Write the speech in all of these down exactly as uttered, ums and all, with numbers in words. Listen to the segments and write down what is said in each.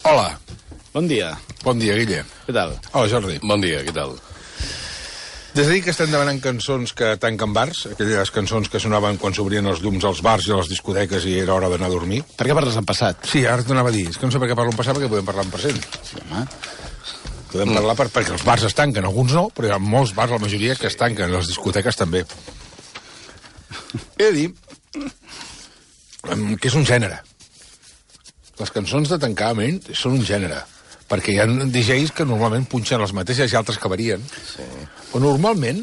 Hola. Bon dia. Bon dia, Guille. Què tal? Hola, Jordi. Bon dia, què tal? Des de dir que estem demanant cançons que tanquen bars, aquelles cançons que sonaven quan s'obrien els llums als bars i a les discoteques i era hora d'anar a dormir. Per què parles en passat? Sí, ara t'anava a dir. És que no sé per què parlo en passat, perquè podem parlar en present. Sí, home. Podem mm. parlar per, perquè els bars es tanquen, alguns no, però hi ha molts bars, la majoria, que es tanquen, les discoteques també. He de dir que és un gènere. Les cançons de tancament són un gènere, perquè hi ha D Js que normalment punxen les mateixes i altres que varien. Sí. O normalment...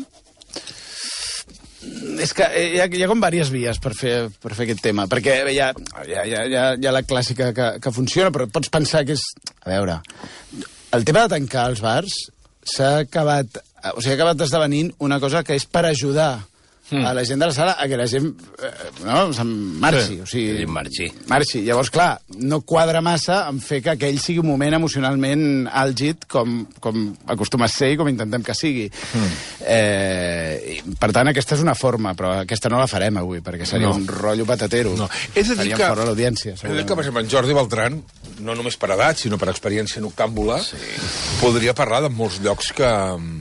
És que hi ha, hi ha com diverses vies per fer, per fer aquest tema, perquè hi ha, hi ha, hi ha, hi ha la clàssica que, que funciona, però pots pensar que és... A veure, el tema de tancar els bars s'ha acabat... O sigui, ha acabat esdevenint una cosa que és per ajudar mm. a la gent de la sala a que la gent eh, no, se'n marxi. Sí, o sigui, marxi. marxi. Llavors, clar, no quadra massa en fer que aquell sigui un moment emocionalment àlgid com, com acostuma a ser i com intentem que sigui. Mm. Eh, i, per tant, aquesta és una forma, però aquesta no la farem avui, perquè seria no. un rotllo patatero. No. És a dir Faríem que... fora l'audiència. És a dir que, per exemple, en Jordi Beltran, no només per edat, sinó per experiència noctàmbula, sí. podria parlar de molts llocs que...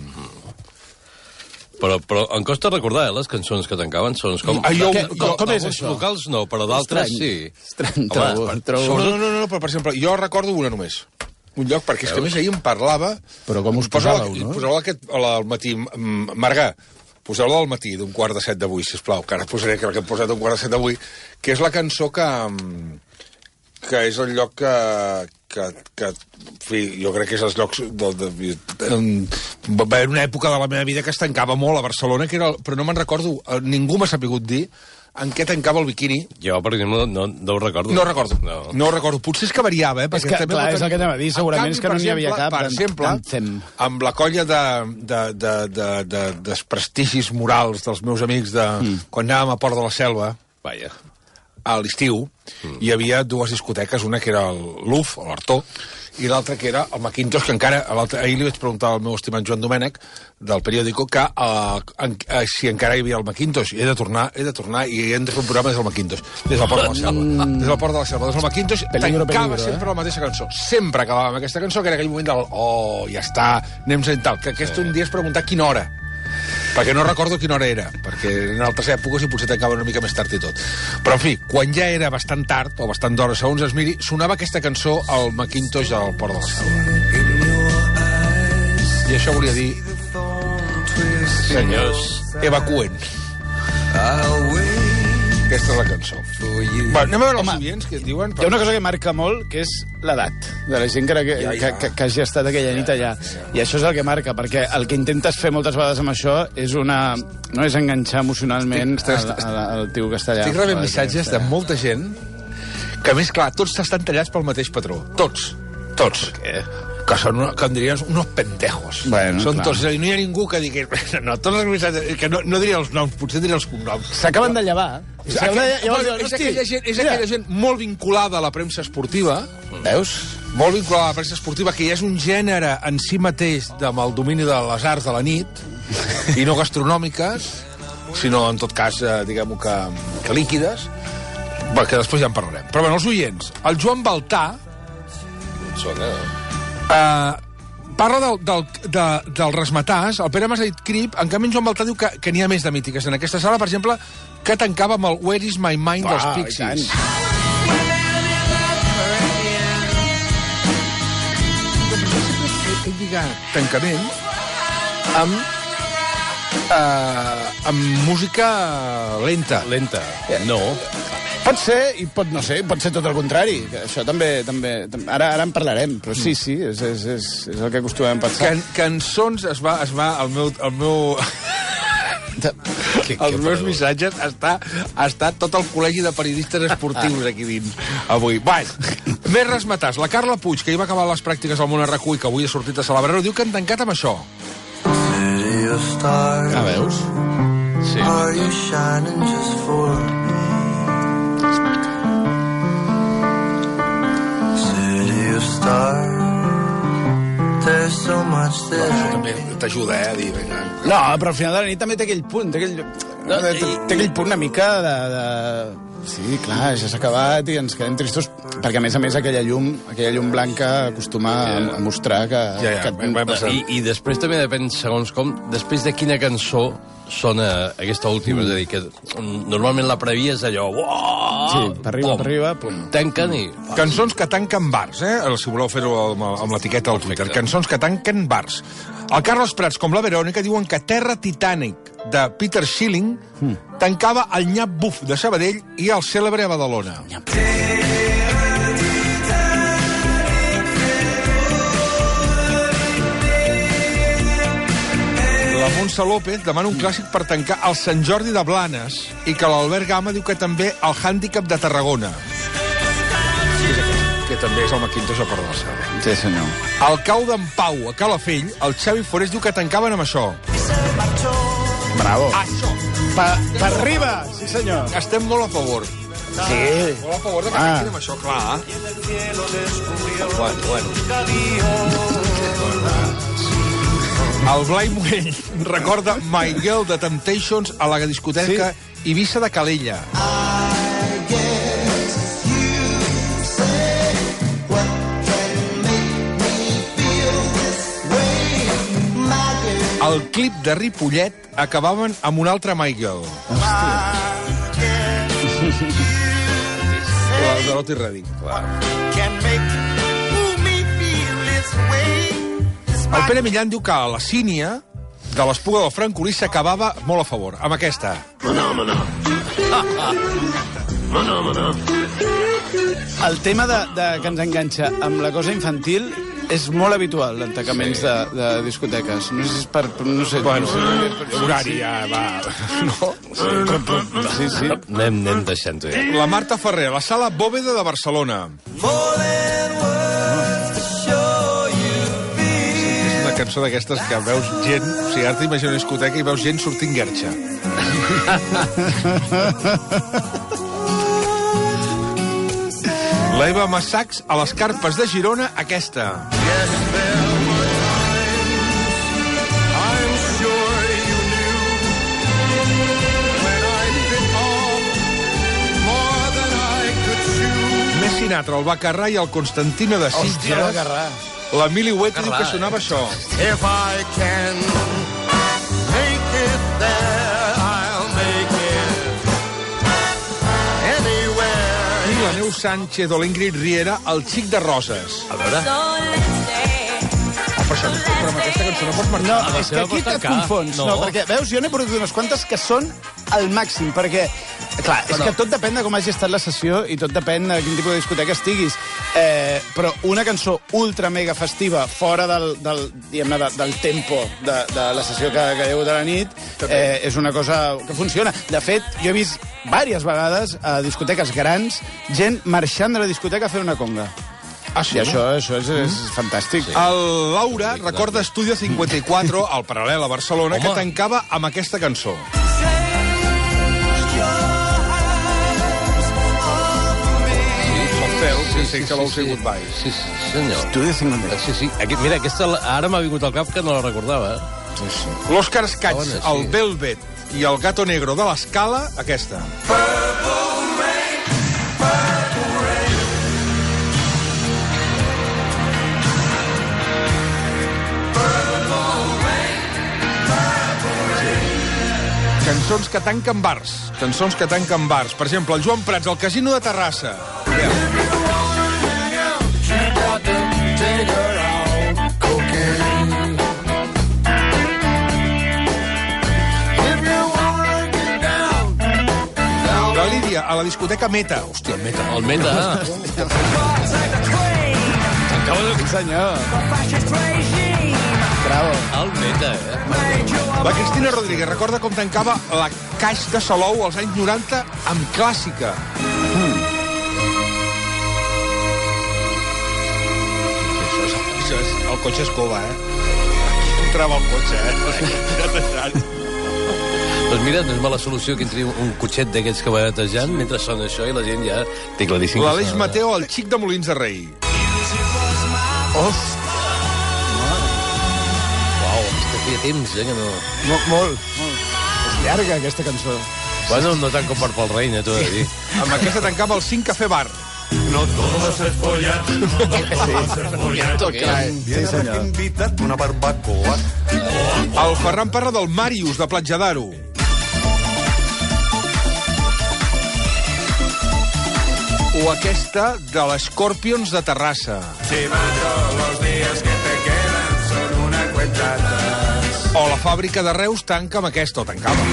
Però, però em costa recordar, eh, les cançons que tancaven són com... Ah, jo, que, com, com és alguns això? locals no, però d'altres sí. Estrany, trobo, Home, trobo... No, no, no, no, però per exemple, jo recordo una només. Un lloc, perquè és que a més ahir em parlava... Però com us posava, posàveu, no? Posava aquest al matí... Marga, poseu-la al matí d'un quart de set d'avui, sisplau, que ara posaré que he posat d'un quart de set d'avui, que és la cançó que... que és el lloc que... que, que en fi, jo crec que és els llocs de, de, de, de, va haver una època de la meva vida que es tancava molt a Barcelona, que era, però no me'n recordo, ningú m'ha sapigut dir en què tancava el biquini. Jo, per exemple, no, no ho recordo. No ho recordo, no, no. no ho recordo. Potser és que variava, eh? És que, clar, és el que anem a dir, segurament canvi, és que no n'hi havia exemple, cap. Per exemple, Dancem. amb la colla de, de, de, de, de desprestigis morals dels meus amics de mm. quan anàvem a Port de la Selva, Vaja. a l'estiu, mm. hi havia dues discoteques, una que era el Luf, o l'Artó, i l'altra que era el Macintosh, que encara... Ahir li vaig preguntar al meu estimat Joan Domènech, del periòdico, que uh, en, uh, si encara hi havia el Macintosh. I he de tornar, he de tornar, i hem de fer un programa des del Macintosh, des del Port de la Selva. Mm. Des del Port de la Selva, des del Macintosh, peligro, tancava peligro, sempre eh? la mateixa cançó. Sempre acabava amb aquesta cançó, que era aquell moment del... Oh, ja està, anem sent tal. Que aquest sí. un dia és preguntar quina hora. Perquè no recordo quina hora era, perquè en altres èpoques i potser tancava una mica més tard i tot. Però, en fi, quan ja era bastant tard, o bastant d'hora, segons es miri, sonava aquesta cançó al Macintosh del Port de la Selva. I això volia dir... Senyors. Evacuen. Aquesta és la cançó. Va, anem a veure els oients que diuen... Hi ha una cosa que marca molt, que és l'edat de la gent que, que, ja, ja. que, que hagi estat aquella nit allà. I això és el que marca, perquè el que intentes fer moltes vegades amb això és una... no és enganxar emocionalment estic, estic, al, al, al tio que està allà. Estic rebent missatges de molta gent que, a més, clar, tots estan tallats pel mateix patró. Tots. Tots. Per què? Que són, que en diries, unos pendejos. Bueno, són clar. tots, i no hi ha ningú que digui... No, tots els missatges, que no, no diria els noms, potser diria els cognoms. S'acaben de llevar. O sigui, aquell, bueno, és aquella gent, és aquella gent molt vinculada a la premsa esportiva. Veus? Molt vinculada a la premsa esportiva, que ja és un gènere en si mateix amb el domini de les arts de la nit, i no gastronòmiques, sinó, en tot cas, eh, diguem-ho que, que líquides, que després ja en parlarem. Però, bueno, els oients. El Joan Baltà... Sona... Uh, parla del, del, de, del resmetàs. El Pere Mas ha dit Crip, en canvi en Joan Baltà diu que, que n'hi ha més de mítiques en aquesta sala, per exemple, que tancava amb el Where is my mind dels Pixies. He lligat tancament amb uh, amb música lenta. Lenta. No. Pot ser, i pot no ser, pot ser tot el contrari. Que això també... també ara, ara en parlarem, però sí, sí, és, és, és, és el que acostumem a pensar. Can, cançons es va... Es va el meu... El meu... Que, els meus missatges està, està tot el col·legi de periodistes esportius aquí dins avui. Va, més resmetars. La Carla Puig, que hi va acabar les pràctiques al Món Arracull, que avui ha sortit a celebrar-ho, diu que han tancat amb això. Ah, veus? Sí. Are you shining just for me? City of stars, there's so much there. Això també t'ajuda, eh, a dir... Vinga. No, però al final de la nit també té aquell punt, té aquell, no, té, té aquell punt una mica de... de Sí, clar, ja s'ha acabat i ens quedem tristos, perquè a més a més aquella llum, aquella llum blanca acostuma a, a mostrar que... Ja, ja, que... va passar. I, I després també depèn, segons com, després de quina cançó sona aquesta última. Mm. És a dir, que normalment la prèvia és allò... Uah, Sí, per arriba, pom, per arriba, pum. Tanquen i... Cançons que tanquen bars, eh? Si voleu fer-ho amb, amb l'etiqueta al Twitter. Cançons que tanquen bars. El Carlos Prats, com la Verònica, diuen que Terra Titànic, de Peter Schilling, mm. tancava el Nyap Buf de Sabadell i el cèlebre a Badalona. La Montse López demana un clàssic per tancar el Sant Jordi de Blanes i que l'Albert Gama diu que també el Hàndicap de Tarragona. Que també és el Maquintosh a Pardassa. Sí, senyor. El Cau d'en Pau, a Calafell, el Xavi Forés diu que tancaven amb això. Bravo. Això. Pa, per arriba, sí senyor. Estem molt a favor. Sí. Molt a favor de que Ah. tanquin amb això, clar. Bueno, bueno. El Blai Morell recorda My Girl de Temptations a la discoteca sí. Eivissa de Calella. El clip de Ripollet acabaven amb un altre My Girl. La de l'Oti Reddick. El Pere Millán diu que a la sínia de l'Espuga del Francolí s'acabava molt a favor, amb aquesta. El tema de, de que ens enganxa amb la cosa infantil és molt habitual en tancaments sí. de, de discoteques. No sé si és per... No sé, Bueno, no sé, horari ja va... No? sí, sí. Anem, anem deixant-ho. Ja. La Marta Ferrer, la sala Bóveda de Barcelona. És una cançó d'aquestes que veus gent... O sigui, ara t'imagino una discoteca i veus gent sortint guerxa. La Eva Massacs, a les carpes de Girona, aquesta. Més Sinatra, el Bacarrà i el Constantino de Hòstia, Sitges. Bacarrà. La Mili Huet diu Bacarrà, que sonava eh? això. If I can make it there, I'll make it anywhere. I la Neus Sánchez o l'Ingrid Riera, el Xic de Roses. A veure... Oh, però, això, però amb aquesta cançó no pots marxar. No, la és que seva aquí pots te tancar. confons. No. No. no, perquè, veus, jo n'he portat unes quantes que són al màxim, perquè, clar, és Bueno. que tot depèn de com hagi estat la sessió i tot depèn de quin tipus de discoteca estiguis. Eh, però una cançó ultra mega festiva, fora del, del, diguem-ne, de, del tempo de, de la sessió que, que hi ha hagut a la nit, eh, és una cosa que funciona. De fet, jo he vist diverses vegades a discoteques grans gent marxant de la discoteca a fer una conga. Ah, sí? I això, això és, és fantàstic. Sí. El Laura recorda Estudio cinquanta-quatre, al Paral·lel a Barcelona, Home. que tancava amb aquesta cançó. Sí, sí, que l'heu sigut mai. Sí, sí, senyor. Estudi cinquanta. Sí, sí. Aquí, mira, aquesta ara m'ha vingut al cap que no la recordava. Sí, sí. L'Òscar Escats, Bona, sí. el Velvet i el Gato Negro de l'Escala, aquesta. Cançons que tanquen bars. Cançons que tanquen bars. Per exemple, el Joan Prats, al Casino de Terrassa. La Lídia, a la discoteca Meta. Hòstia, el Meta. El Meta. Acaba de... Sí, senyor. Bravo. El Meta, eh? La Cristina Rodríguez recorda com tancava la Caix de Salou als anys noranta amb clàssica. Mm. Això, és, això és el cotxe escova, eh? Entrava al cotxe, eh? Doncs mira, no és mala solució que entri un cotxet d'aquests que va netejant mentre sona això i la gent ja té claríssim. L'Aleix Mateo, el xic de Molins de Rei. Ostres. Uau, aquesta feia temps, eh, que no... Molt, molt, molt. És llarga, aquesta cançó. Bueno, no tant com per pel reina, t'ho he de dir. Amb aquesta tancava el cinc Cafè Bar. No todos es follar, no todos es follar. Sí, senyor. Invita't una barbacoa. El Ferran parla del Màrius, de Platja d'Aro. O aquesta de l'Scorpions de Terrassa. Si todos los días que te quedan son una cuenta atrás. O la fàbrica de Reus tanca amb aquesta, o tancava.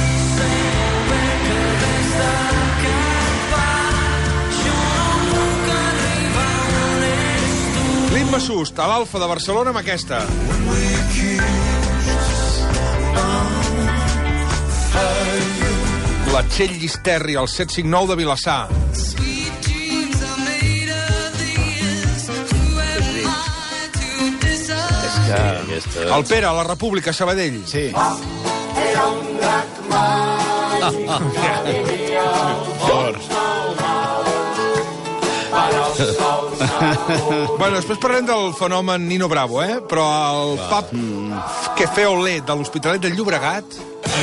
L'Imma Sust, a l'Alfa de Barcelona, amb aquesta. La Txell Llisterri, al set cinc nou de Vilassar. Aquesta... El Pere, a la República, Sabadell. Sí. Bueno, després parlem del fenomen Nino Bravo, eh? Però el pub que feo Olé de l'Hospitalet del Llobregat...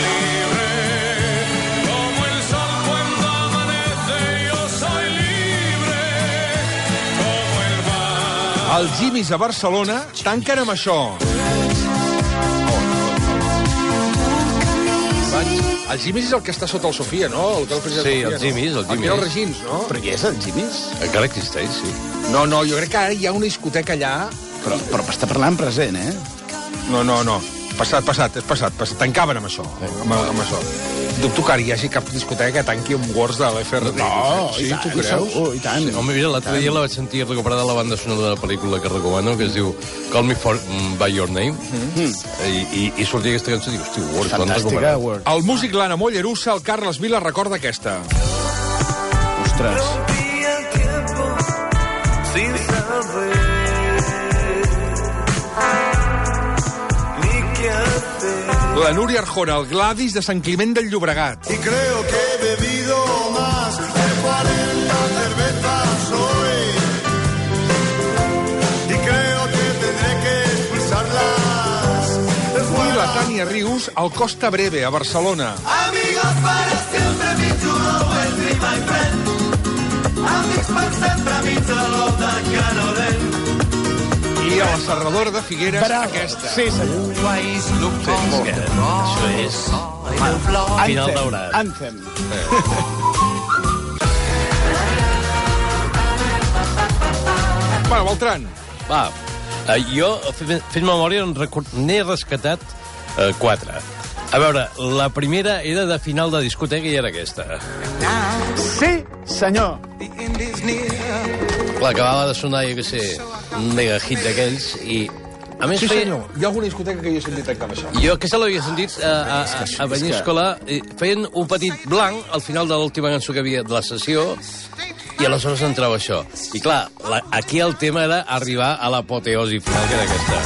Els Jimmys a Barcelona tanquen amb això. El Jimmys és el que està sota el Sofia, no? El Sí, el Jimmys, el El Jimmys. Pere Regins, no? Però què és el Jimmys? Encara existeix, sí. No, no, jo crec que ara hi ha una discoteca allà... Però, però està parlant present, eh? No, no, no. Passat, passat, és passat. passat. Tancaven amb això. Amb, amb això. Dubto que ara hi hagi cap discoteca que tanqui amb Words de l'F R D. No, sí, i tant, tu creus? segur, i tant. Sí, home, mira, l'altre dia la vaig sentir recuperada la banda sonora d'una pel·lícula que recomano, que es diu Call Me For, By Your Name, mm. I, i, i sortia aquesta cançó i dic, hosti, Words, l'han Fantàstica, recuperat. Word. El músic Lana Mollerussa, el Carles Vila, recorda aquesta. Ostres. La Núria Arjona, el Gladys de Sant Climent del Llobregat. Y creo que he bebido más de cuarenta cervezas hoy. Y creo que tendré que expulsarlas de I fuera. la Tània Rius, al Costa Breve, a Barcelona. Amigos para siempre, mi chulo, el be my friend. Amics per sempre, mi taló de Canolent. I a la Serradora de Figueres, Bravo. aquesta. Sí, senyor. Això és final daurat. Anthem. Bueno, Beltran. Va, eh, jo, fent, fent memòria, en record- n'he rescatat eh, quatre. A veure, la primera era de final de discoteca i era aquesta. Sí, senyor. Clar, acabava de sonar, jo què sé, un mega hit d'aquells i... A més, Sí, feia... senyor. Hi ha alguna discoteca que jo he sentit tancar amb això. Jo aquesta l'havia sentit a, a, a, a Peníscola. i Feien un petit blanc al final de l'última cançó que havia de la sessió i aleshores entrava això. I clar, la, aquí el tema era arribar a l'apoteosi final, que era aquesta.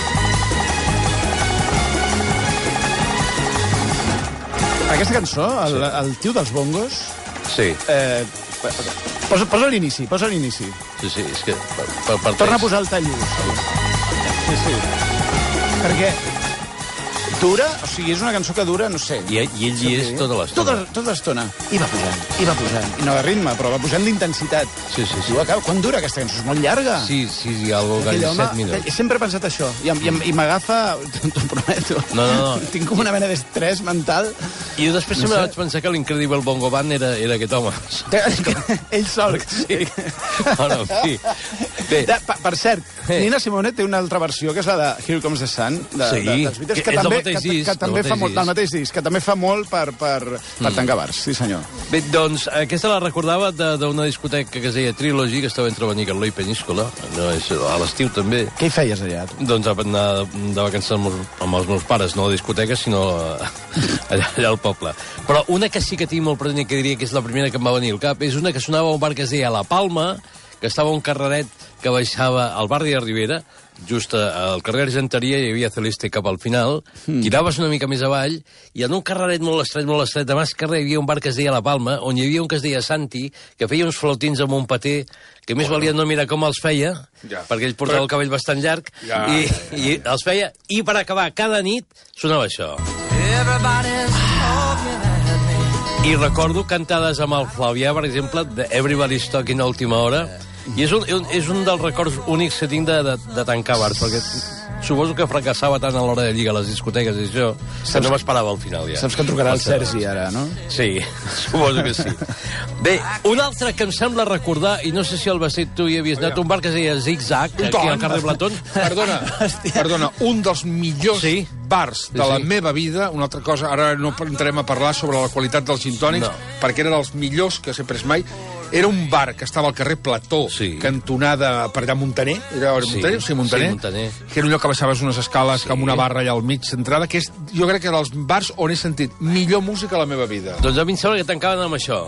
Aquesta cançó, el, el tio dels bongos, Sí, eh, posa, posa l'inici, posa l'inici. sí, sí, és que... Per, per, per Torna a posar el tallús. Sí, sí. Perquè dura, o sigui, és una cançó que dura, no sé... I, I ell hi és tota l'estona. Tota, tota l'estona. I va pujant, i va pujant. I no de ritme, però va pujant d'intensitat. Sí, sí, sí. Diu, acaba, quan dura aquesta cançó? És molt llarga. Sí, sí, sí, algo que Aquell home, set minuts. sempre he pensat això. I, i, i m'agafa, t'ho prometo. No, no, no. Tinc com una mena d'estrès mental. I jo després No sempre sé. vaig pensar que l'Incredible Bongo Band era, era aquest home. Ell sol. Sí. Bueno, en fi. Bé, De, per, per cert, Eh. Nina Simone té una altra versió, que és la de Here Comes the Sun, de, Sí, de, dels Beatles, que que, és del també, mateix que, disc, que també del fa mateix molt, disc. del mateix disc, que també fa molt per, per, per Mm. tancar bars, sí senyor. Bé, doncs, aquesta la recordava de- d'una discoteca que es deia Trilogy, que estava entre Benicarló i Peníscola, no, és a l'estiu també. Què hi feies allà, tu? Doncs a anar de vacances amb, els- amb els meus pares, no a la discoteca, sinó a, allà, allà al poble. Però una que sí que tinc molt present i que diria que és la primera que em va venir al cap, és una que sonava a un bar que es deia La Palma, que estava un carreret que baixava al barri de Ribera, just al carrer Argenteria hi havia Celeste cap al final, mm. tiraves una mica més avall, i en un carreret molt estret, molt estret, de mas carrer hi havia un bar que es deia La Palma, on hi havia un que es deia Santi, que feia uns flotins amb un paté, que més valia no mirar com els feia, Ja. perquè ell portava Però- el cabell bastant llarg, Ja, i, ja, ja. i els feia, i per acabar cada nit sonava això. Everybody's talking at me. I recordo cantades amb el Flavià, per exemple, de Everybody's Talking a última hora, i és un, és un dels records únics que tinc de, de, de tancar bars, perquè suposo que fracassava tant a l'hora de lligar les discoteques i això, que no m'esperava al final, ja. Saps que trucarà el Sergi, ara, no? Sí, suposo que sí. Bé, un altre que em sembla recordar, i no sé si el Bastit tu hi havies anat, un bar que es deia Zig Zag, aquí al carrer Platón. Perdona, perdona, un dels millors Sí. bars de Sí, la sí. meva vida, una altra cosa, ara no entrarem a parlar sobre la qualitat dels gintònics, No. perquè era dels millors que s'he pres mai. Era un bar que estava al carrer Plató, Sí. cantonada per allà a Montaner, era Sí. Montaner? Sí, Montaner. Sí, Montaner. Que era un lloc que baixaves unes escales Sí. sí. amb una barra allà al mig centrada, que és, jo crec que era dels bars on he sentit millor música a la meva vida. Doncs a mi em sembla que tancaven amb això.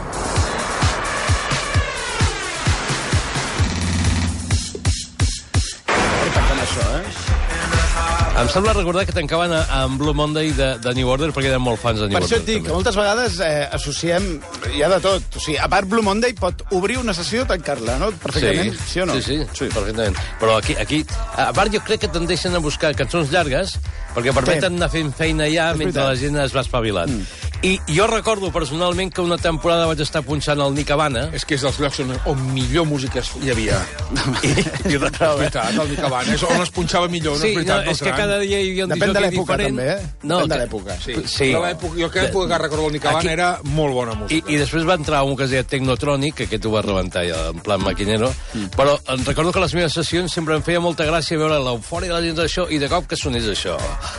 Tancant això, eh? Em sembla recordar que tancaven a- amb Blue Monday de, de New Order, perquè eren molt fans de New Per Order. això et dic que també. moltes vegades eh, associem... Hi ha de tot. O sigui, a part, Blue Monday pot obrir una sessió i tancar-la, no? Perfectament, sí, sí o no? Sí, sí, sí, perfectament. Però aquí, aquí, a part, jo crec que tendeixen a buscar cançons llargues perquè permeten anar fent feina ja És mentre veritat. la gent es va espavilant. Mm. I jo recordo personalment que una temporada vaig estar punxant al Nick Havana. És que és dels llocs on, on millor música hi havia. I, i És veritat, el Nick Havana, és on es punxava millor, no sí, és veritat, no, és que Beltran. cada dia hi havia un Depèn de disjockey l'època, diferent. també, eh? No, Depèn de que- l'època. Sí, Sí. Però l'època, jo que època que recordo el Nick Havana Aquí- era molt bona I, música. I després va entrar un que es deia Technotronic, que aquest ho va rebentar ja, en plan maquinero, mm. però em recordo que a les meves sessions sempre em feia molta gràcia veure l'eufòria de la gent d'això i de cop que sonés això.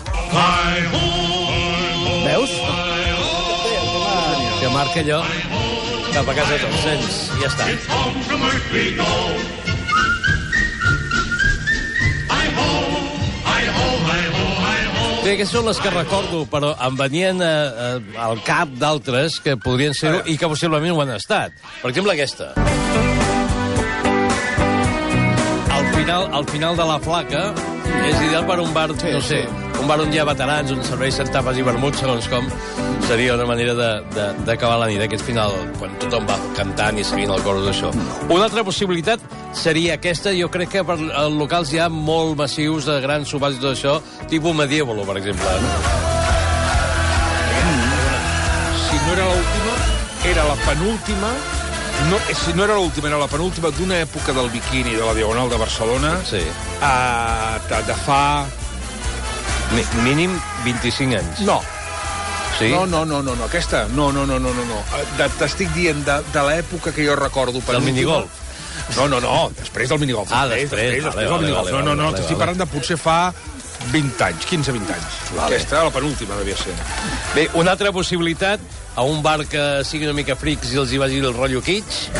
Veus? Que marca allò cap a casa tots els nens. I ja està. Bé, aquestes són les que recordo, però em venien a, a, al cap d'altres que podrien ser i que possiblement ho han estat. Per exemple, aquesta. Al final, al final de la flaca és ideal per un bar, Sí, no sé, sí. un bar on hi ha veterans, on serveixen tapes i vermuts, segons com, seria una manera de- de- d'acabar la nit, aquest final, quan tothom va cantant i seguint el cor d'això. Una altra possibilitat seria aquesta, jo crec que per als locals hi ha molt massius de grans sopars i tot això, tipus Medievolo, per exemple. No? Si no era l'última, era la penúltima. No, si no era l'última, era la penúltima d'una època del biquini de la Diagonal de Barcelona. Sí. Uh, de, de fa... Mi- Mínim vint-i-cinc anys. No, Sí? no, no, no, no, no, aquesta, no, no, no, no, no, no. De- T'estic dient de, de l'època que jo recordo. Del penúltima. minigolf. No, no, no, després del minigolf. Ah, després, després, vale, després del vale, minigolf. vale, No, no, no, vale, t'estic vale. parlant de potser fa vint anys, quinze vint anys. Vale. Aquesta, la penúltima, devia ser. Bé, una altra possibilitat, a un bar que sigui una mica frics i els hi vagi el rotllo kitsch.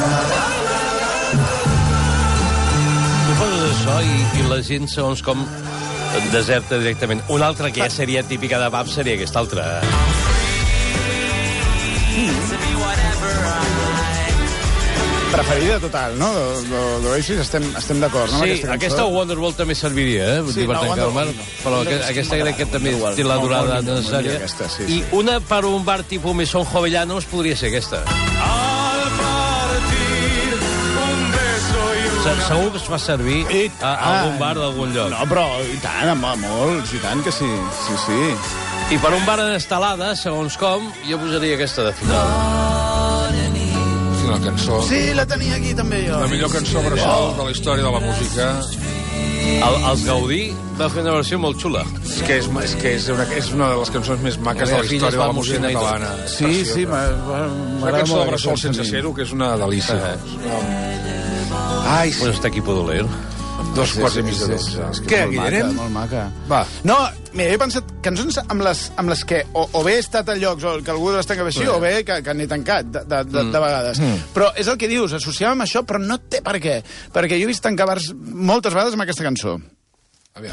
Tu poses això i, i la gent, segons com, deserta directament. Una altra que ja seria típica de pub seria aquesta altra. Preferida total, no? D'Oasis estem, estem d'acord, no? amb Sí, aquesta, aquesta Wonderwall també serviria, eh? Sí, Sí, per no, tancar el mar, Wonderwall no. però No, aquest, sí, aquesta m'agrada. crec que també Igual. té la No, durada molt millor, molt necessària. millor aquesta, sí, I sí. una per un bar tipus Mesón Jovellanos podria ser aquesta. Se- Segur que es fa servir I a, a algun bar d'algun lloc. No, però i tant, home, molts, i tant que sí. Sí, sí. I per un bar en estelada, segons com, jo posaria aquesta de final. És una cançó. Sí, la tenia aquí també jo. La millor cançó bressol de la història de la música. El, els Gaudí va fer una versió molt xula. És que és, és, que és, una, és una de les cançons més maques de la La filla història es de va la música emocionar i tot. catalana. És Sí, preciosa. sí, m'ha- Una m'agrada cançó molt de bressol aquesta sense cançó. ser-ho, que és una delícia. Uh-huh. Ai, Pues està aquí Podoler. dos quarts i mig Sí, de sí, sí, dotze. és que Què, és molt Guillerem? Maca, molt maca. Va. No, mira, he pensat cançons amb les, amb les que o, o bé he estat a llocs o que algú les tanca així, Sí. o bé que, que n'he tancat de, de, de, de vegades. Mm. Però és el que dius, associem amb això, però no té per què. Perquè jo he vist tancar bars moltes vegades amb aquesta cançó. Aviam.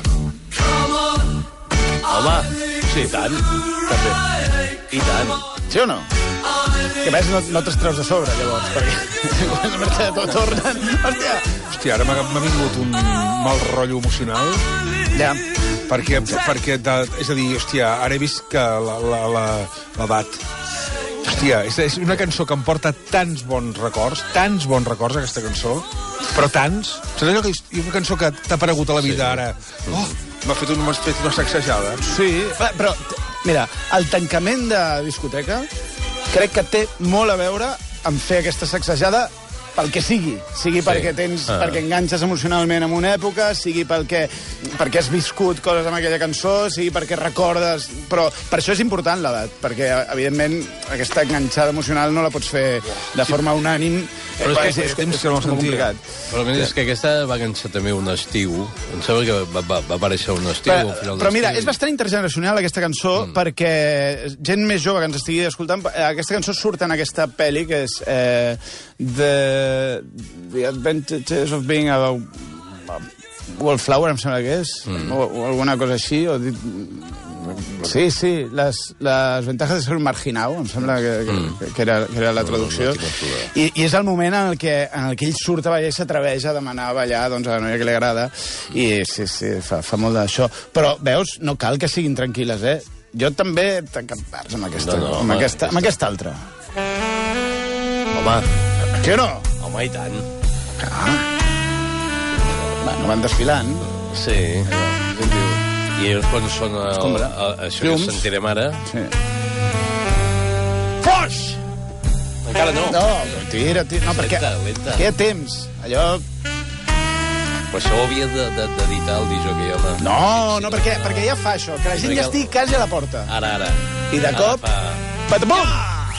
Home, sí, i tant. També. I tant. Sí o no? Que a més no, no te'ls treus de sobre, llavors, perquè quan la merda de tot tornen... Hòstia! Hòstia, ara m'ha m'ha vingut un mal rotllo emocional. Ja. Perquè, perquè de, és a dir, hòstia, ara he vist que la- la- la- l'edat... Hòstia, és, és una cançó que em porta tants bons records, tants bons records, aquesta cançó, però tants. Saps allò que és una cançó que t'ha aparegut a la vida ara? Oh, m'ha fet, un, m'ha fet una sacsejada. Sí, però, t- mira, el tancament de discoteca, crec que té molt a veure amb fer aquesta sacsejada pel que sigui, sigui sí. perquè tens, ah. perquè enganxes emocionalment en una època, sigui perquè, perquè has viscut coses amb aquella cançó, sigui perquè recordes... Però per això és important l'edat, perquè, evidentment, aquesta enganxada emocional no la pots fer de forma unànim. Però és, és, és, temps que no complicat. Però a és que aquesta va enganxar també un estiu. Em sembla que va, va, va aparèixer un estiu però, al final Però mira, estiu. és bastant intergeneracional aquesta cançó, mm. perquè gent més jove que ens estigui escoltant, aquesta cançó surt en aquesta pel·li que és eh, The, The Adventures of Being a, a Wallflower, em sembla que és, mm. o, o alguna cosa així, o... Sí, sí, les, les ventajas de ser un marginau, em sembla que, que, que, era, que era la traducció. I, I és el moment en el, que, en el que ell surt a ballar i s'atreveix a demanar a ballar doncs, a la noia que li agrada. I sí, sí, fa, fa molt d'això. Però, veus, no cal que siguin tranquil·les, eh? Jo també he tancat bars amb aquesta, no, no, amb, home, aquesta, amb aquesta altra. Home. Sí o no? Home, i tant. Ah. Bueno, van desfilant. Sí. Allò, i ells quan són el, Escombra. el, això Llums. que sentirem ara... Sí. Foix! Encara no. No, tira, tira. No, perquè, Lenta, lenta. perquè hi ha temps. Allò... Però això ho havia d'editar el disjockey, home. No, no, perquè, perquè ja fa això, que la gent ja estigui quasi a la porta. Ara, ara. I de Ara cop... Fa... Patabum!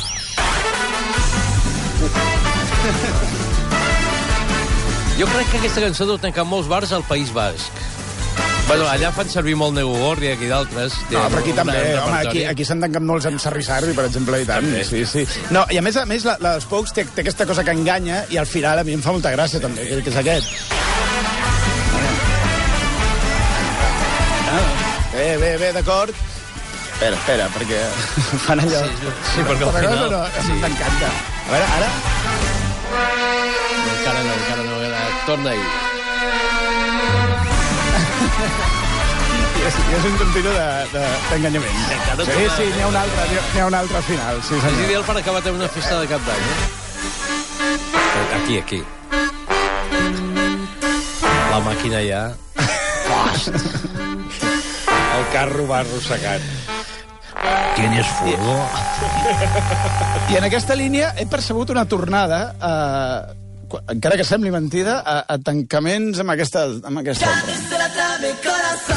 Jo crec que aquesta cançó deu tancar molts bars al País Basc. Bueno, allà fan servir molt Nego Gorriak i d'altres. No, però aquí també, home, aquí, aquí s'han tancat molts amb Sarri Sarri, per exemple, i tant. Sí, sí. No, i a més, a més la, la Spokes té, té aquesta cosa que enganya, i al final a mi em fa molta gràcia, també, que, que és aquest. Ah, bé, bé, bé, d'acord. Espera, espera, perquè fan allò... Sí, sí perquè al final... No, sí. M'encanta. A veure, ara... Encara no, encara no, encara... Torna-hi. I és, és un continu d'enganyament. De, de, sí, sí, n'hi ha un altre, n'hi ha un altre al final. Sí, és ideal per acabar també una festa de cap d'any, eh? Aquí, aquí. La màquina ja... El carro va arrossegant. Tienes fuego? I en aquesta línia he percebut una tornada... Eh, encara que sembli mentida, a, a tancaments amb aquesta, amb aquesta altra.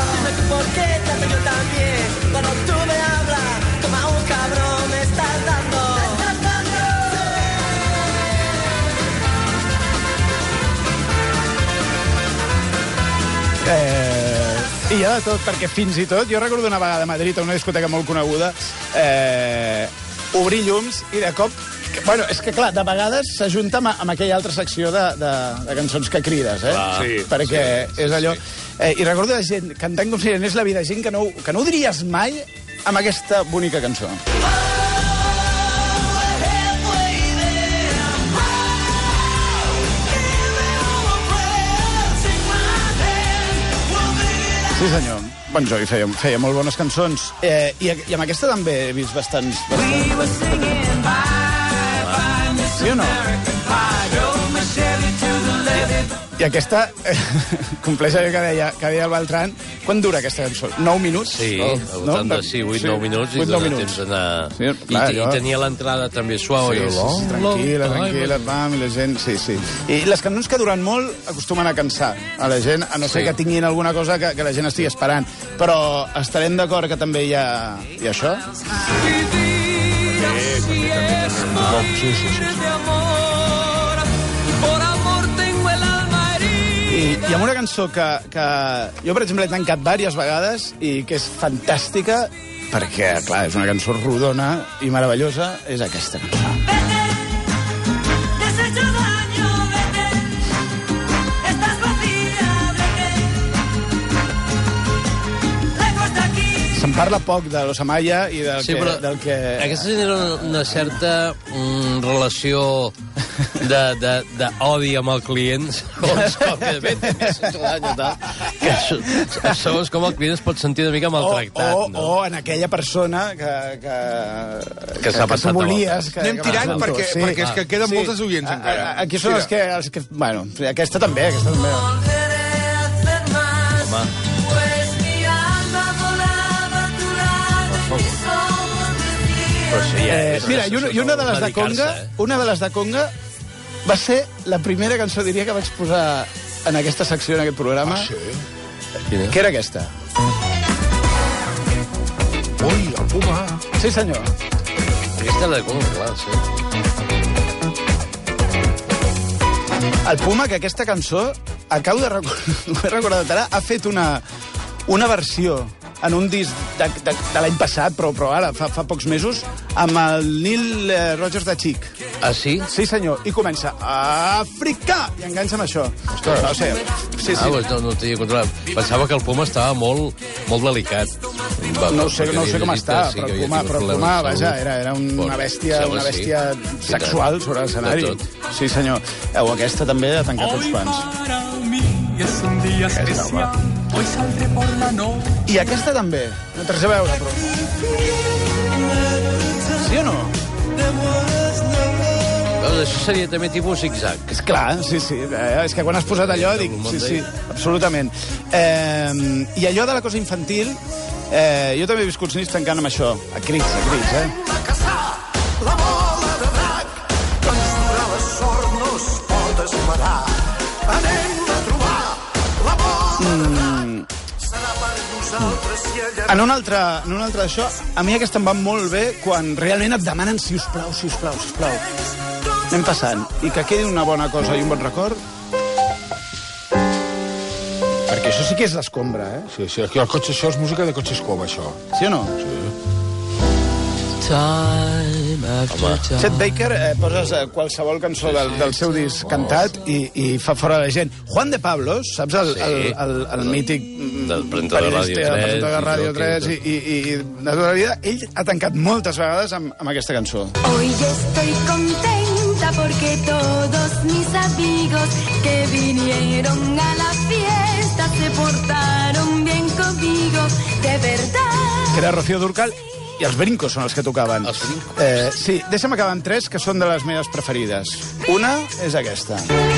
Eh, I hi ha de tot, perquè fins i tot, jo recordo una vegada a Madrid, a una discoteca molt coneguda, eh, obrir llums i de cop... Bueno, és que, clar, de vegades s'ajunta amb, amb aquella altra secció de, de, de cançons que crides, eh? Ah, sí, perquè sí, sí, és allò... sí. Eh, I recordo la gent cantant com si anés la vida, gent que no, que no ho diries mai amb aquesta bonica cançó. Sí, senyor. Bon Jovi feia, feia molt bones cançons. Eh, i, I amb aquesta també he vist bastants... bastants. Sí o no? I aquesta eh, compleix allò que deia, que deia el Beltran. Quan dura aquesta cançó? Nou minuts? Sí, o, al voltant de sí, vuit nou minuts i dona temps d'anar... Sí, clar, I, jo... I tenia l'entrada també suau. Sí, i sí, sí, tranquil·la, tranquil·la, pam, i la gent... Sí, sí. I les cançons que duran molt acostumen a cansar a la gent, a no ser Sí. que tinguin alguna cosa que, que la gent estigui esperant. Però estarem d'acord que també hi ha, hi ha això? Sí, sí, sí. I, i amb una cançó que, que jo, per exemple, he tancat diverses vegades i que és fantàstica, perquè, clar, és una cançó rodona i meravellosa, és aquesta cançó. Se'n parla poc de l'Osamaya i del, Sí, que, però del que... aquesta genera una certa mm, relació d'odi de, de amb el client, segons com que vete, que segons com el client es pot sentir una mica maltractat. O, o, no? o en aquella persona que, que, Que s'ha passat tu de volies. Que, Anem que tirant vas amb perquè, tu. perquè és que queden Sí. moltes oients A- encara. a- Aquí són els que, els que... Bueno, aquesta també, aquesta també. Home, Pues mi alma volaba a tu lado y mis ojos decían però sí, ja Eh, és... Mira, i una, i una de les de Conga, eh? una de les de Conga va ser la primera cançó, diria, que vaig posar en aquesta secció, en aquest programa. Ah, sí? Quina? Que era aquesta. Ui, el Puma. Sí, senyor. Aquesta era de Conga, clar, sí. El Puma, que aquesta cançó, acabo de recordar, ho he recordat ara, ha fet una, una versió en un disc de, de, de l'any passat, però, però ara, fa, fa pocs mesos, amb el Neil eh, Rogers de Chic. Ah, sí? Sí, senyor, i comença Àfrica! I enganxa amb això. Ostres, no sé. Sí, sí. Ah, doncs no, no tenia controlat. Pensava que el Puma estava molt, molt delicat. Va, No ho sé, no ho sé com està, sí, però que el havia Puma, tingut però el problemes Puma, de vaja, salut. era, era una Bueno, bèstia, sembla una sí. bèstia Sí, sexual tant. sobre l'escenari. De tot. Sí, senyor. O aquesta també ha tancat uns quants. Para mí es un día especial. Hoy saldré por la noche. I aquesta també. No té res a veure, però... Sí o no? Veus, això seria també tipus zig-zag. És clar, sí, sí. Eh, és que quan has posat allò, dic... Sí, sí, absolutament. Eh, I allò de la cosa infantil, eh, jo també he viscut nits tancant amb això. A crits, a crits, eh? A caçar la bola de drac que ens durà la sort no es pot esperar. Anem a trobar la bola de drac. Serà per nosaltres si allà... En un altre, en un altre d'això, a mi aquesta em va molt bé quan realment et demanen si us plau, si us plau, si us plau. Anem passant. I que quedi una bona cosa i un bon record. Perquè això sí que és l'escombra, eh? Sí, sí, aquí el cotxe, això és música de cotxe escova, això. Sí o no? Time after time. Chet Baker, eh, poses eh, qualsevol cançó del, del seu disc cantat i, i fa fora la gent. Juan de Pablos, saps el, Sí. el, el, el mític Del presentador de Ràdio periodista, tres, presentador de i Ràdio tot, tres i i, i, i de tota la vida, ell ha tancat moltes vegades amb, amb aquesta cançó. Hoy estoy contenta porque todos mis amigos que vinieron a la fiesta se portaron bien conmigo, de verdad. Que era Rocío Dúrcal i els Brincos són els que tocaven. Els Brincos? Eh, sí, deixa'm acabar amb tres que són de les meves preferides. Una és aquesta.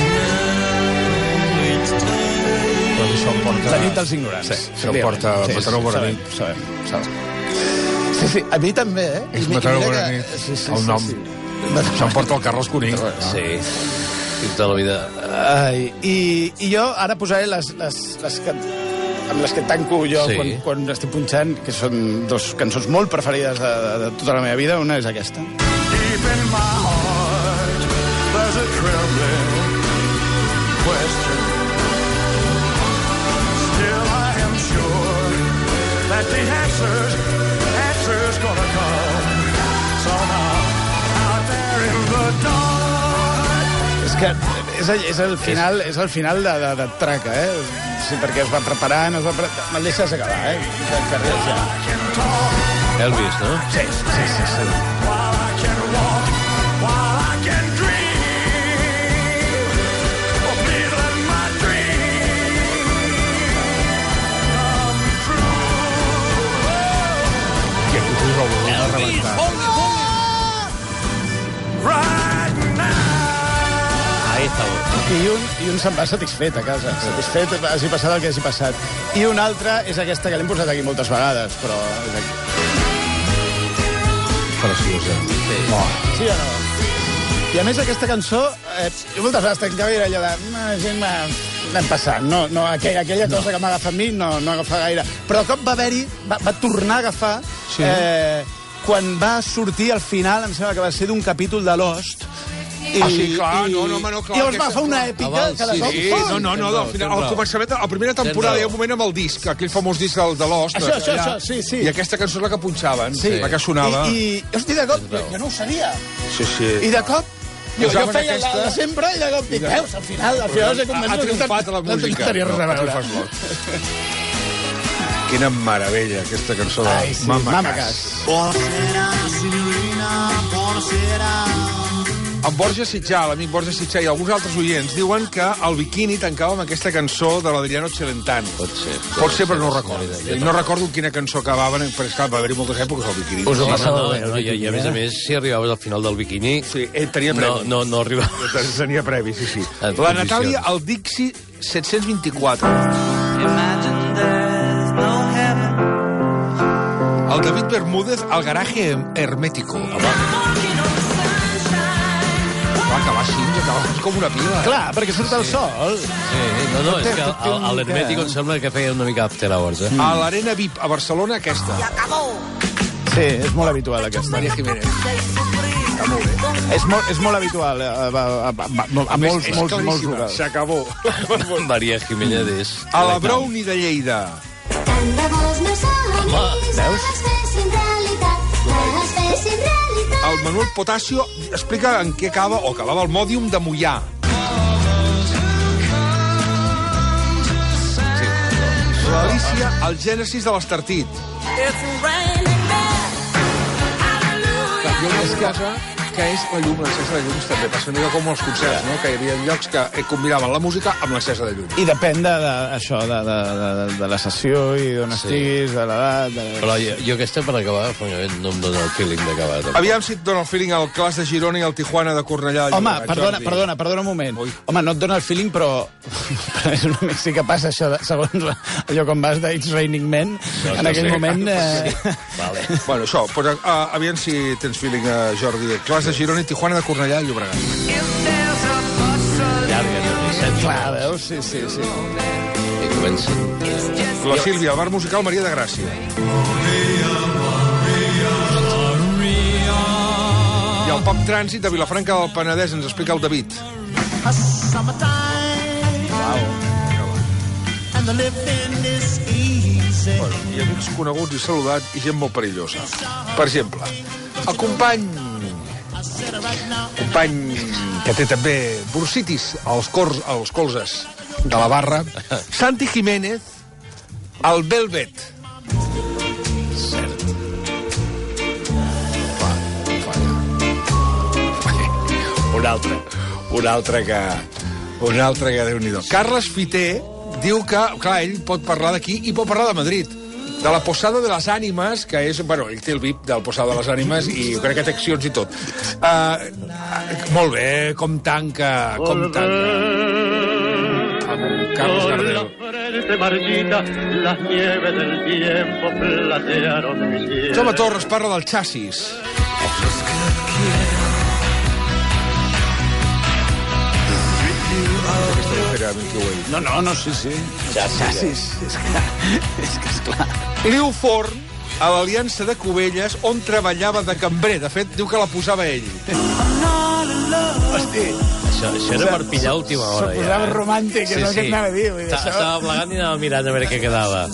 Però això em porta... La nit dels ignorants. Sí, això em porta Mataró bona nit. Sabem, sabem. Sí, sí, a mi també, eh? És I mi- i Mataró mira bona que- nit, sí, sí, el sí, nom. sí. Això em porta el Carles Cuní. Sí. Tota la vida. Ai, i, I jo ara posaré les, les, les que, amb les que tanco jo Sí. quan, quan estic punxant, que són dos cançons molt preferides de, de, de tota la meva vida. Una és aquesta. Deep in my heart, there's a trembling question. Still I am sure that the answers, answers gonna come somehow out there in the dark. És que és, el- és el final, és el final de, de, de traca, eh? Sí, perquè es va preparant, es va pre... Me'l deixes acabar, eh? Que, que arribes ja. Elvis, no? Sí, sí, sí, sí. While I can walk, while I can dream, oh, please let my dream come true. Que tu el volum a rebentar. Right now. Ahí està. I un, i un se'n va satisfet a casa. Satisfet, hagi passat el que hagi passat. I un altre és aquesta que l'hem posat aquí moltes vegades, però... És aquí. Preciosa. Sí o no? I a més aquesta cançó, eh, jo moltes vegades tancava i era allò de... "Mm, la gent m'ha... anem passant. No, no, aquella, aquella cosa que m'ha agafat a mi no, no agafa gaire. Però de cop va haver-hi, va, va tornar a agafar Sí. eh, quan va sortir al final, em sembla que va ser d'un capítol de Lost. I, Ah, sí, clar, no, no, home, no, clar, I llavors va aquesta- fer una èpica Ah, val, que de sí, cop... Sí, pum! no, no, no, al, final, al començament, a la primera temporada hi ha un moment amb el disc, aquell famós disc del, de Lost. Això, això, allà, això, sí, sí. I aquesta cançó és la que punxaven, Sí. la que sonava. I, i hosti, de cop, jo, jo no ho sabia. Sí, sí. I de cop, jo, jo Posaven feia aquesta- la de sempre i de cop dic, veus, al final, al final s'he Ha, convençut. ha triomfat a la no, música. No tenia res a No, tu veure. fas Lost. Quina meravella, aquesta cançó de Ai, sí, Mama, Mama Cass. Cass. En Borja Sitjà, l'amic Borja Sitjà i alguns altres oients diuen que el Bikini tancava amb aquesta cançó de l'Adriano Celentano. Pot ser. Pot ser, però no ho recordo. Jo No recordo en quina cançó acabaven, perquè esclar, va haver-hi moltes èpoques al Bikini. Us ho No, passava no, bé, no, el i, i a Bikini, més a eh? més, si arribaves al final del biquini, Sí, ell tenia no, premi. no, no arribava. Tenia premi, sí, sí. En La condicions. Natàlia, el Dixi set-cents vint-i-quatre. Imagine there's no heaven. El El David Bermúdez al garaje hermético. Home. Va acabar així, acaba com una pila. Clar, perquè surt el sol. Sí, no, no, és que a l'Hermético em sembla que feia una mica after hours, eh? A l'Arena V I P, a Barcelona, aquesta. Sí, és molt habitual, aquesta. Maria Jiménez. Està molt bé. És molt, és molt habitual, a, a, a, a, a molts, és molts, molts claríssima, locals. s'acabó. Maria Jiménez és... A la Brownie de Lleida. Tant de bo els meus somnis veus? es fessin realitat, es fessin realitat. El Manuel Potasio explica en què acaba, o acabava el Mòdium de Mollà. Sí. L'Alícia, el Gènesis de l'Estartit. Jo una cosa que és la llum, l'accesa de llums també. Passa una mica com els concerts, no? Que hi havia llocs que combinaven la música amb l'accesa de llum. I depèn de, de, això, de, de, de, de la sessió i d'on Sí. estiguis, de l'edat... De... Però jo, jo aquesta per acabar, francament, no em dona el feeling d'acabar. tampoc. Aviam si et dona el feeling al Clas de Girona i al Tijuana de Cornellà. de Home, Llobregat, perdona, Jordi. perdona, perdona un moment. Ui. Home, no et dona el feeling, però... però és una mica sí que passa això, de, segons allò com vas de It's Raining Men, No, en no aquell sé. moment... Eh... Vale. Bueno, això, però, uh, aviam si tens feeling, uh, Jordi. Clas de Girona i Tijuana de Cornellà i Llobregat. Llarga, també, set. Clar, veus? Sí, sí, sí. I comença. La Sílvia, el bar musical Maria de Gràcia. I el Pop Trànsit de Vilafranca del Penedès, ens explica el David. Bueno, i amics coneguts i saludats i gent molt perillosa. Per exemple, el company... company que té també bursitis als, cors, als colzes de la barra, Santi Jiménez, el Velvet. Cert. Fa, falla. Un altre, un altre que... Un altre que Déu-n'hi-do. Carles Fiter diu que, clar, ell pot parlar d'aquí i pot parlar de Madrid. De la Posada de les Ànimes, que és... Bueno, ell té el V I P del Posada de les Ànimes i jo crec que té accions i tot. Uh, molt bé, com tanca, com tanca. Amb Carles Gardel. Jaume Torres parla del xassis. No, no, no, sí, sí. Xassis. És que, és que esclar. Liu Forn, a l'Aliança de Cubelles, on treballava de cambrer. De fet, diu que la posava ell. Hosti, Això, això era per pillar a última hora, se posava ja. romàntic, és el que et anava a dir. Vull dir, Està- això- Estava plegant i anava mirant a veure què quedava.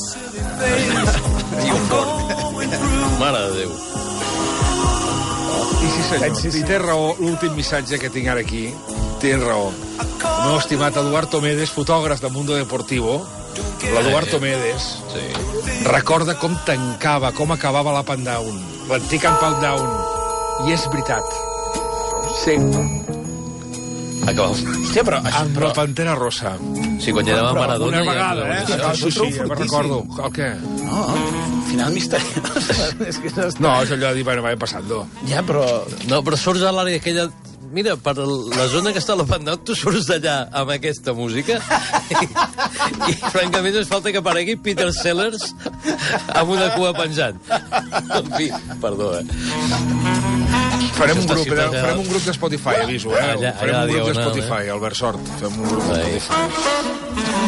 Mare de Déu. I sí, senyor, Sí, sí. i té raó l'últim missatge que tinc ara aquí. Tens raó. El meu estimat Eduard Tomedes, fotògraf de Mundo Deportivo, l'Eduard Tomedes, Sí. recorda com tancava, com acabava l'Up and Down, l'antic Up and Down. I és veritat. Sí, Acaba. Hòstia, però... Això, amb la Pantera Rosa. Sí, quan hi anava Però Maradona... Una ja- vegada, eh? Això Sí, ho sí, trobo ja me'n fortíssim. recordo. El què? No, final misteriós. És que és No, és allò de dir, bueno, va passando. Ja, però... No, però surts a l'àrea aquella... Mira, per la zona que està a l'Open tu surts d'allà amb aquesta música i, i francament ens falta que aparegui Peter Sellers amb una cua penjant. En fi, perdó, eh? Farem un Això està grup, eh? ciutat, farem un grup de Spotify, aviso, eh? Allà- farem allà un grup de diagonal, Spotify, Albert Sort. Fem un grup de Ai. Spotify.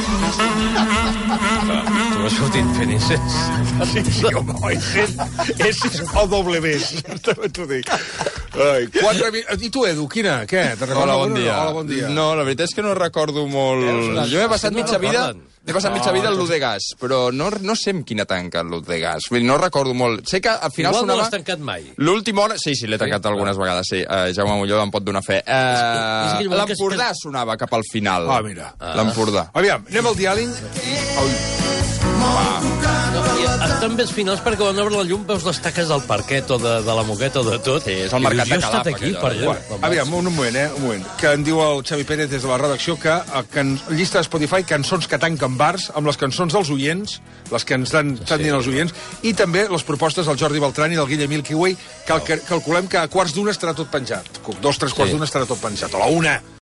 Tu m'has sortit fent incens. Sí, sí, home, és, és o doble més, també t'ho dic. Ai, quatre mi... I tu, Edu, quina? Què? Te recordes Hola, bon alguna? dia. Hola, bon dia. No, la veritat és que no recordo molt... Veus? Jo he passat No mitja vida... recorden. He passat mitja vida al Lut de Gas, però no, no sé amb quina tanca el Lut de Gas. Vull dir, no recordo molt. Sé que al final Igual no sonava... l'has tancat mai. L'última hora... Sí, sí, l'he tancat algunes vegades, sí. Uh, Jaume Molló em pot donar fe. és Uh, aquell moment que- L'Empordà sonava cap al final. Ah, mira. L'Empordà. Aviam, anem al diàling. No, i estan bé els finals perquè quan obre la llum veus les taques del parquet o de, de la moqueta o de tot. Sí, és el I mercat dius, de jo he estat Calaf, aquí, aquell, per allà. Déu. Aviam, un moment, eh? Un moment. Que em diu el Xavi Pérez des de la redacció que a can... llista de Spotify cançons que tanquen bars amb les cançons dels oients, les que ens estan, estan Sí. dient els oients, i també les propostes del Jordi Beltrán i del Guille Milky Way, que cal calculem que a quarts d'una estarà tot penjat. Dos, tres quarts Sí. d'una estarà tot penjat. O a la una.